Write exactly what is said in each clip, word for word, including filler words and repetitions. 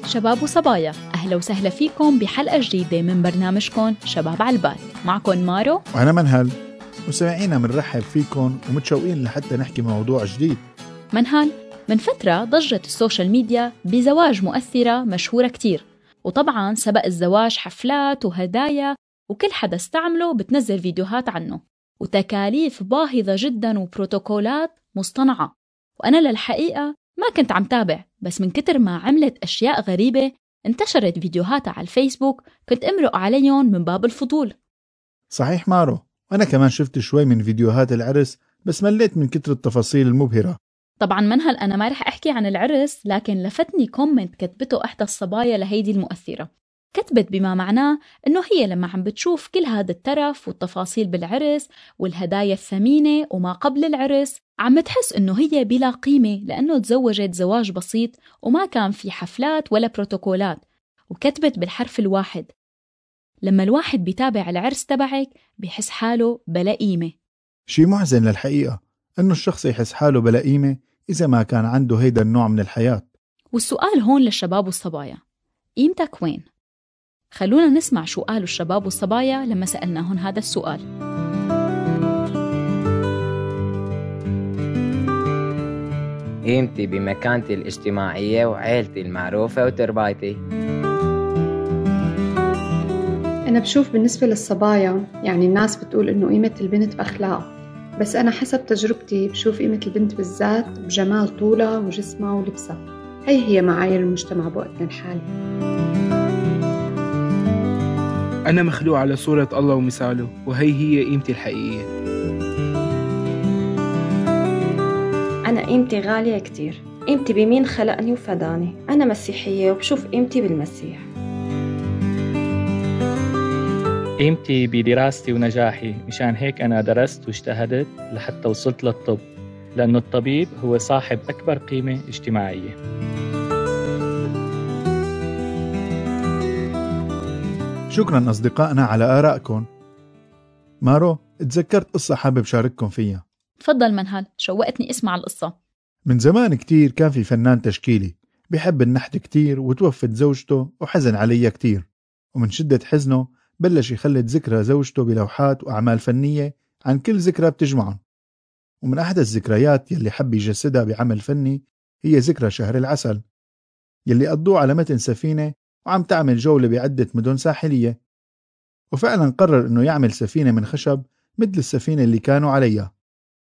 شباب وصبايا، أهلا وسهلا فيكم بحلقة جديدة من برنامجكم شباب على البال. معكم مارو وأنا منهل. مستمعينا منرحب فيكم ومتشوقين لحتى نحكي موضوع جديد. منهل، من فترة ضجت السوشيال ميديا بزواج مؤثرة مشهورة كتير، وطبعاً سبق الزواج حفلات وهدايا، وكل حدا استعمله بتنزل فيديوهات عنه، وتكاليف باهظة جداً وبروتوكولات مصطنعة. وأنا للحقيقة ما كنت عم تابع، بس من كتر ما عملت أشياء غريبة انتشرت فيديوهاتها على الفيسبوك، كنت أمرق عليهم من باب الفضول. صحيح مارو، وأنا كمان شفت شوي من فيديوهات العرس، بس مليت من كتر التفاصيل المبهرة. طبعاً منهل، أنا ما رح أحكي عن العرس، لكن لفتني كومنت كتبته إحدى الصبايا لهيدي المؤثرة. كتبت بما معناه إنه هي لما عم بتشوف كل هذا الترف والتفاصيل بالعرس والهدايا الثمينة وما قبل العرس، عم تحس إنه هي بلا قيمة، لأنه تزوجت زواج بسيط وما كان في حفلات ولا بروتوكولات. وكتبت بالحرف الواحد: لما الواحد بيتابع العرس تبعك بيحس حاله بلا قيمة. شي محزن للحقيقة إنه الشخص يحس حاله بلا قيمة إذا ما كان عنده هيدا النوع من الحياة. والسؤال هون للشباب والصبايا: قيمتك وين؟ خلونا نسمع شو قالوا الشباب والصبايا لما سألناهن هذا السؤال. قيمتي بمكانتي الاجتماعية وعائلتي المعروفة وتربايتي. أنا بشوف بالنسبة للصبايا، يعني الناس بتقول إنه قيمة البنت بأخلاقها، بس أنا حسب تجربتي بشوف قيمة البنت بالذات بجمال طولها وجسمها ولبسها. هي هي معايير المجتمع بوقتنا الحالي. أنا مخلوق على صورة الله ومثاله، وهي هي قيمتي الحقيقية. أنا قيمتي غالية كتير، قيمتي بمين خلقني وفداني. أنا مسيحية وبشوف قيمتي بالمسيح. قيمتي بدراستي ونجاحي، مشان هيك أنا درست واجتهدت لحتى وصلت للطب، لأنه الطبيب هو صاحب أكبر قيمة اجتماعية. شكراً أصدقائنا على آرائكم. مارو، اتذكرت قصة حابب شارككم فيها. تفضل منهل، شوقتني اسمع القصة. من زمان كتير كان في فنان تشكيلي بيحب النحت كتير، وتوفت زوجته وحزن عليها كتير، ومن شدة حزنه بلش يخلد ذكرى زوجته بلوحات وأعمال فنية عن كل ذكرى بتجمعهم. ومن أحد الذكريات يلي حب يجسدها بعمل فني هي ذكرى شهر العسل يلي قضوه على متن سفينة وعم تعمل جولة بعدة مدن ساحلية. وفعلا قرر إنه يعمل سفينة من خشب مثل السفينة اللي كانوا عليها،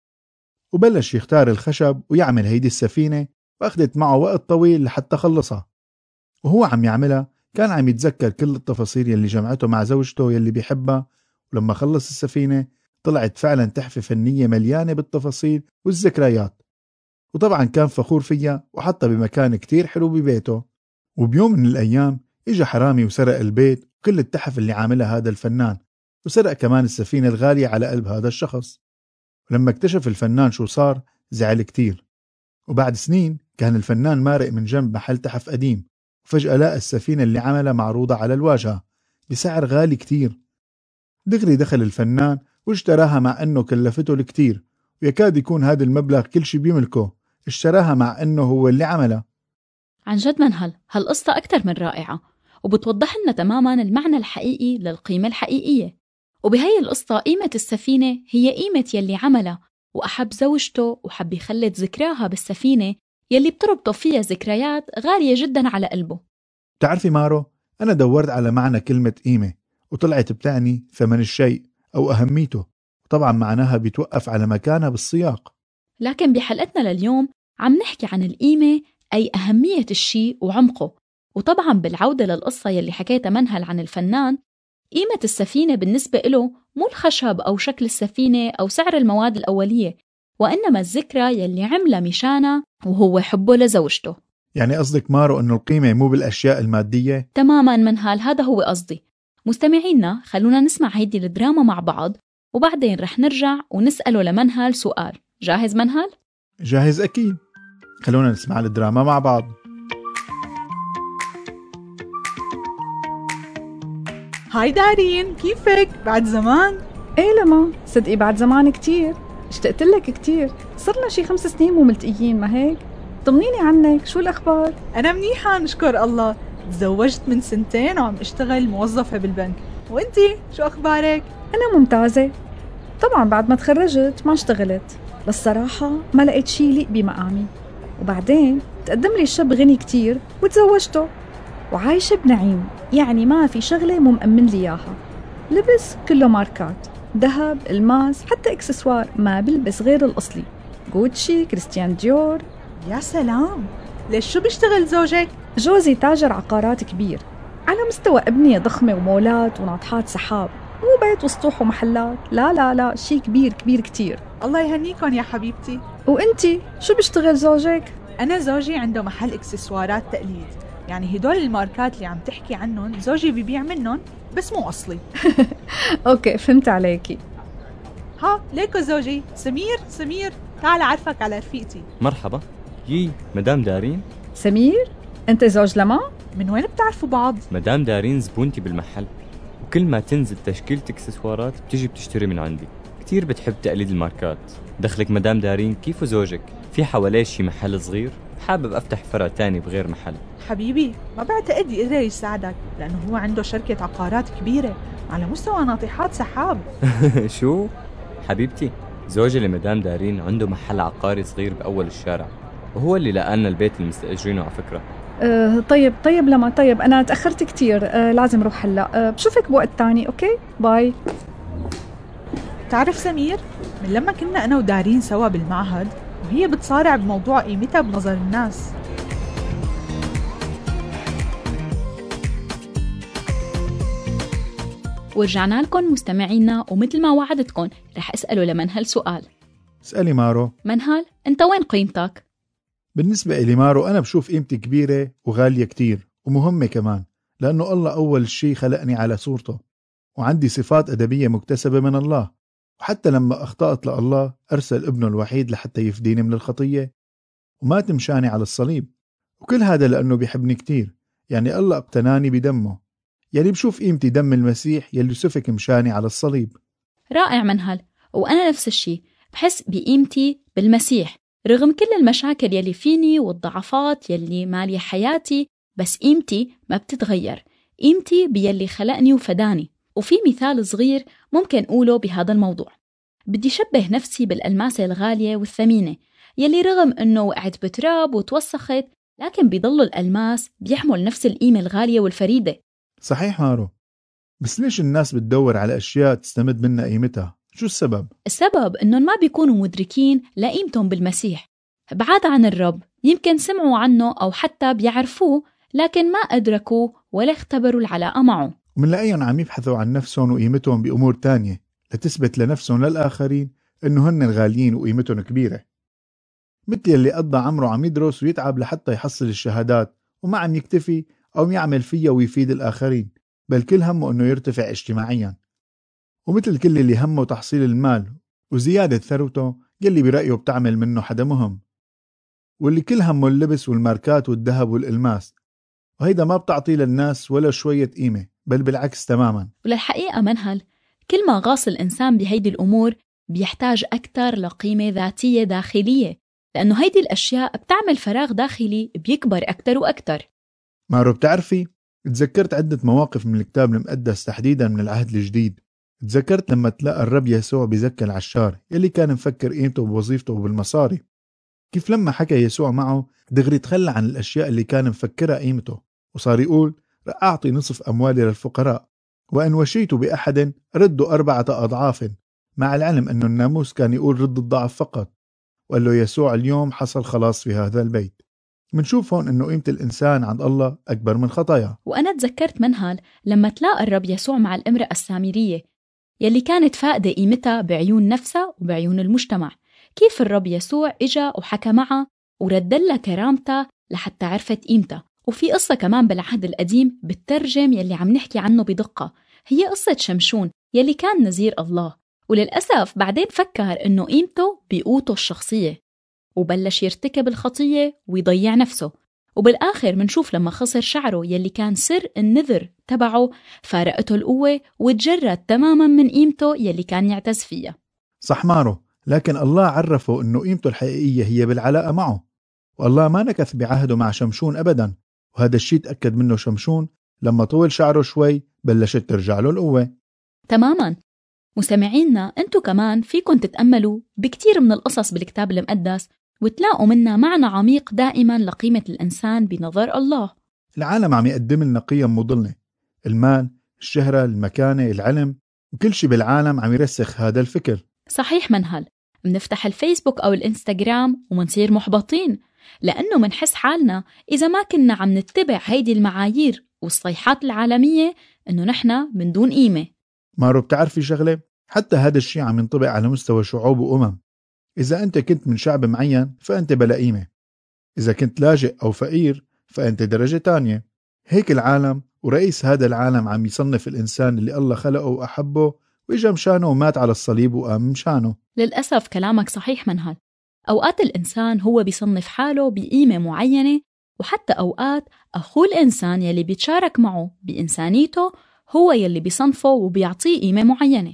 وبلش يختار الخشب ويعمل هيدي السفينة، وأخذت معه وقت طويل لحتى خلصها. وهو عم يعملها كان عم يتذكر كل التفاصيل يلي جمعته مع زوجته يلي بيحبها، ولما خلص السفينة طلعت فعلا تحفة فنية مليانة بالتفاصيل والذكريات. وطبعا كان فخور فيها وحطها بمكان كتير حلو ببيته. وبيوم من الأيام إجا حرامي وسرق البيت وكل التحف اللي عاملها هذا الفنان، وسرق كمان السفينة الغالية على قلب هذا الشخص. ولما اكتشف الفنان شو صار زعل كتير. وبعد سنين كان الفنان مارق من جنب محل تحف قديم، وفجأة لقى السفينة اللي عملها معروضة على الواجهة بسعر غالي كتير. دغري دخل الفنان واشتراها مع أنه كلفته الكتير، ويكاد يكون هذا المبلغ كل شي بيملكه، اشتراها مع أنه هو اللي عملها. عن جد منهل، هالقصة أكتر من رائعة، وبتوضح لنا تماماً المعنى الحقيقي للقيمة الحقيقية. وبهي القصة قيمة السفينة هي قيمة يلي عملها وأحب زوجته، وحب يخلد ذكراها بالسفينة يلي بتربطه فيها ذكريات غالية جداً على قلبه. تعرفي مارو، أنا دورت على معنى كلمة قيمة وطلعت بتعني ثمن الشيء أو أهميته، وطبعاً معناها بيتوقف على مكانها بالسياق. لكن بحلقتنا لليوم عم نحكي عن القيمة، أي أهمية الشيء وعمقه. وطبعاً بالعودة للقصة يلي حكيتها منهل عن الفنان، قيمة السفينة بالنسبة له مو الخشب أو شكل السفينة أو سعر المواد الأولية، وإنما الذكرى يلي عملها مشانها وهو حبه لزوجته. يعني قصدك مارو أنه القيمة مو بالأشياء المادية؟ تماماً منهال، هذا هو قصدي. مستمعينا، خلونا نسمع هيدي الدراما مع بعض، وبعدين رح نرجع ونسأله لمنهل سؤال. جاهز منهل؟ جاهز أكيد. خلونا نسمع الدراما مع بعض. هاي دارين، كيفك؟ بعد زمان؟ ايه لما صدقي بعد زمان كتير، اشتقت لك كتير. صرنا شي خمس سنين مو ملتقيين، ما هيك؟ طمنيني عنك، شو الأخبار؟ أنا منيحة نشكر الله، تزوجت من سنتين وعم اشتغل موظفة بالبنك. وانتي شو أخبارك؟ أنا ممتازة. طبعا بعد ما تخرجت ما اشتغلت، للصراحة ما لقيت شي يليق بمقامي، وبعدين تقدم لي الشاب غني كتير وتزوجته وعايشة بنعيم. يعني ما في شغلة مو مأمن لي إياها. لبس كله ماركات، ذهب، الماس، حتى اكسسوار ما بلبس غير الأصلي، غوتشي، كريستيان ديور. يا سلام. ليش شو بيشتغل زوجك؟ جوزي تاجر عقارات كبير، على مستوى أبنية ضخمة ومولات وناطحات سحاب، مو بيت وسطوح ومحلات، لا لا لا، شي كبير كبير كتير. الله يهنيكم يا حبيبتي. وانتي شو بيشتغل زوجك؟ أنا زوجي عنده محل إكسسوارات تقليد، يعني هدول الماركات اللي عم تحكي عنهم زوجي بيبيع منهم بس مو أصلي. أوكي فهمت عليكي. ها ليكو زوجي سمير. سمير تعال أعرفك على رفيقتي. مرحبا. يي مدام دارين. سمير أنت زوج لما؟ من وين بتعرفوا بعض؟ مدام دارين زبونتي بالمحل، وكل ما تنزل تشكيلة اكسسوارات بتجي بتشتري من عندي. كتير بتحب تقليد الماركات. دخلك مدام دارين كيف زوجك؟ في حواليه شي محل صغير؟ حابب أفتح فرع تاني بغير محل. حبيبي ما بعتقد يقدر يساعدك، لأنه هو عنده شركة عقارات كبيرة على مستوى ناطحات سحاب. شو؟ حبيبتي زوجي لمدام دارين عنده محل عقاري صغير بأول الشارع، وهو اللي لقانا البيت اللي مستأجرينه على فكرة. أه طيب طيب لما طيب أنا تأخرت كتير، أه لازم روح هلأ. أه بشوفك بوقت تاني. أوكي باي. تعرف سمير، من لما كنا أنا ودارين سوا بالمعهد وهي بتصارع بموضوع قيمتها بنظر الناس. ورجعنا لكم مستمعينا، ومثل ما وعدتكم رح أسأله لمنهل سؤال. اسألي مارو. منهل أنت وين قيمتك؟ بالنسبة إلي مارو أنا بشوف قيمتي كبيرة وغالية كتير ومهمة كمان، لأنه الله أول شي خلقني على صورته، وعندي صفات أدبية مكتسبة من الله، وحتى لما أخطأت لله أرسل ابنه الوحيد لحتى يفديني من الخطية ومات مشاني على الصليب، وكل هذا لأنه بيحبني كتير. يعني الله اقتناني بدمه، يعني بشوف قيمتي دم المسيح يلي سفك مشاني على الصليب. رائع منهل. وأنا نفس الشي بحس بقيمتي بالمسيح رغم كل المشاكل يلي فيني والضعفات يلي مالي حياتي، بس قيمتي ما بتتغير. قيمتي بيلي خلقني وفداني. وفي مثال صغير ممكن أقوله بهذا الموضوع. بدي شبه نفسي بالألماسة الغالية والثمينة يلي رغم أنه وقعت بتراب وتوسخت، لكن بيضل الألماس بيحمل نفس القيمة الغالية والفريدة. صحيح مارو، بس ليش الناس بتدور على أشياء تستمد منها قيمتها؟ شو السبب؟ السبب أنهم ما بيكونوا مدركين لقيمتهم بالمسيح. بعاد عن الرب، يمكن سمعوا عنه أو حتى بيعرفوه، لكن ما أدركوا ولا اختبروا العلاقة معه. ومنلاقيهم عم يبحثوا عن نفسهم وقيمتهم بأمور تانية لتثبت لنفسهم للآخرين إنه هن الغاليين وقيمتهم كبيرة، مثل اللي قضى عمره عم يدرس ويتعب لحتى يحصل الشهادات وما عم يكتفي أو يعمل فيها ويفيد الآخرين، بل كل همه إنه يرتفع اجتماعيا. ومثل كل اللي همه تحصيل المال وزيادة ثروته يلي برأيه بتعمل منه حدا مهم، واللي كل همه اللبس والماركات والذهب والإلماس، وهيدا ما بتعطي للناس ولا شوية قيمة، بل بالعكس تماما. وللحقيقة منهل، كل ما غاص الإنسان بهيدي الأمور بيحتاج أكتر لقيمة ذاتية داخلية، لأنه هيدي الأشياء بتعمل فراغ داخلي بيكبر أكتر وأكتر. مارو بتعرفي، تذكرت عدة مواقف من الكتاب المقدس تحديدا من العهد الجديد. تذكرت لما تلاقى الرب يسوع بزكى العشار يلي كان مفكر قيمته بوظيفته وبالمصاري، كيف لما حكى يسوع معه دغري تخلى عن الأشياء اللي كان مفكرها قيمته، وصار يقول رح أعطي نصف أموالي للفقراء، وإن وشيت بأحد ردوا أربعة أضعاف، مع العلم أنه الناموس كان يقول رد الضعف فقط. وقال له يسوع اليوم حصل خلاص في هذا البيت. منشوف هون أنه قيمة الإنسان عند الله أكبر من خطاياه. وأنا تذكرت منهل لما تلاقى الرب يسوع مع الامرأة السامرية يلي كانت فاقدة قيمتها بعيون نفسها وبعيون المجتمع، كيف الرب يسوع إجا وحكى معها وردلها كرامتها لحتى عرفت قيمتها. وفي قصة كمان بالعهد القديم بالترجم يلي عم نحكي عنه بدقة، هي قصة شمشون يلي كان نذير الله، وللأسف بعدين فكر إنه قيمته بقوته الشخصية وبلش يرتكب الخطية ويضيع نفسه، وبالآخر منشوف لما خسر شعره يلي كان سر النذر تبعه فارقته القوة وتجرد تماما من قيمته يلي كان يعتز فيها. صح مارو، لكن الله عرفه إنه قيمته الحقيقية هي بالعلاقة معه، والله ما نكث بعهده مع شمشون أبدا، وهذا الشيء تأكد منه شمشون لما طول شعره شوي بلشت ترجع له القوة. تماماً. مستمعينا أنتوا كمان فيكن تتأملوا بكتير من القصص بالكتاب المقدس وتلاقوا منها معنى عميق دائماً لقيمة الإنسان بنظر الله. العالم عم يقدم لنا قيم مضلة، المال، الشهرة، المكانة، العلم، وكل شيء بالعالم عم يرسخ هذا الفكر. صحيح منهل، منفتح الفيسبوك أو الإنستغرام ومنصير محبطين لأنه منحس حالنا إذا ما كنا عم نتبع هيدي المعايير والصيحات العالمية إنه نحنا من دون قيمة. مارو بتعرفي شغلة؟ حتى هذا الشيء عم ينطبق على مستوى شعوب وأمم. إذا أنت كنت من شعب معين فأنت بلا قيمة، إذا كنت لاجئ أو فقير فأنت درجة تانية. هيك العالم ورئيس هذا العالم عم يصنف الإنسان اللي الله خلقه وأحبه وإجا مشانه ومات على الصليب وقام مشانه. للأسف كلامك صحيح منهل. أوقات الإنسان هو بيصنف حاله بقيمة معينة، وحتى أوقات أخوه الإنسان يلي بيتشارك معه بإنسانيته هو يلي بيصنفه وبيعطيه قيمة معينة.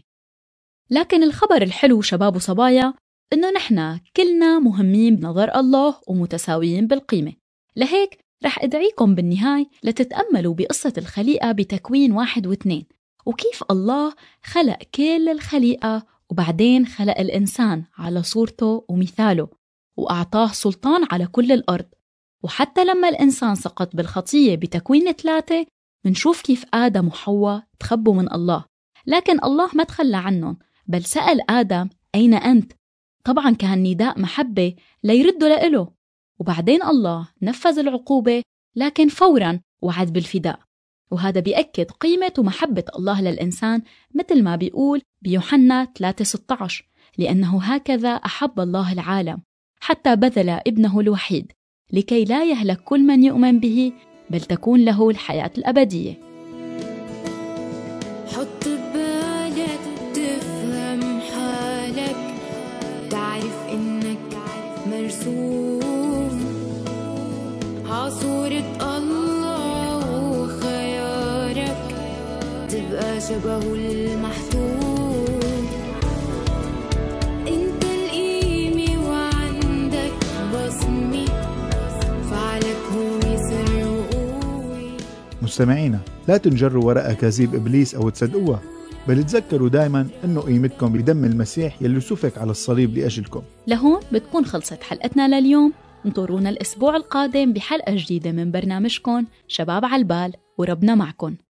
لكن الخبر الحلو شباب وصبايا إنه نحنا كلنا مهمين بنظر الله ومتساويين بالقيمة. لهيك رح أدعيكم بالنهاية لتتأملوا بقصة الخليقة بتكوين واحد واثنين، وكيف الله خلق كل الخليقة وبعدين خلق الإنسان على صورته ومثاله وأعطاه سلطان على كل الأرض. وحتى لما الإنسان سقط بالخطية بتكوين ثلاثة منشوف كيف آدم وحواء تخبوا من الله، لكن الله ما تخلى عنهم بل سأل آدم أين أنت؟ طبعا كان نداء محبة ليردوا لإله. وبعدين الله نفذ العقوبة لكن فوراً وعد بالفداء. وهذا بيأكد قيمة ومحبة الله للإنسان مثل ما بيقول بيوحنا ثلاثة ستة عشر: لأنه هكذا أحب الله العالم حتى بذل ابنه الوحيد لكي لا يهلك كل من يؤمن به بل تكون له الحياة الأبدية. حط بالك تفهم حالك، تعرف إنك مرسوم عصورة الله وخيارك تبقى شبهه المحتوم. انت القيمة وعندك بصمة، فعلك هو سر وقوي. مستمعينا، لا تنجروا وراء أكاذيب إبليس أو تصدقوها، بل تذكروا دايما أنه قيمتكم بدم المسيح يلي سفك على الصليب لأجلكم. لهون بتكون خلصت حلقتنا لليوم. انطرونا الأسبوع القادم بحلقة جديدة من برنامجكم شباب عالبال، وربنا معكم.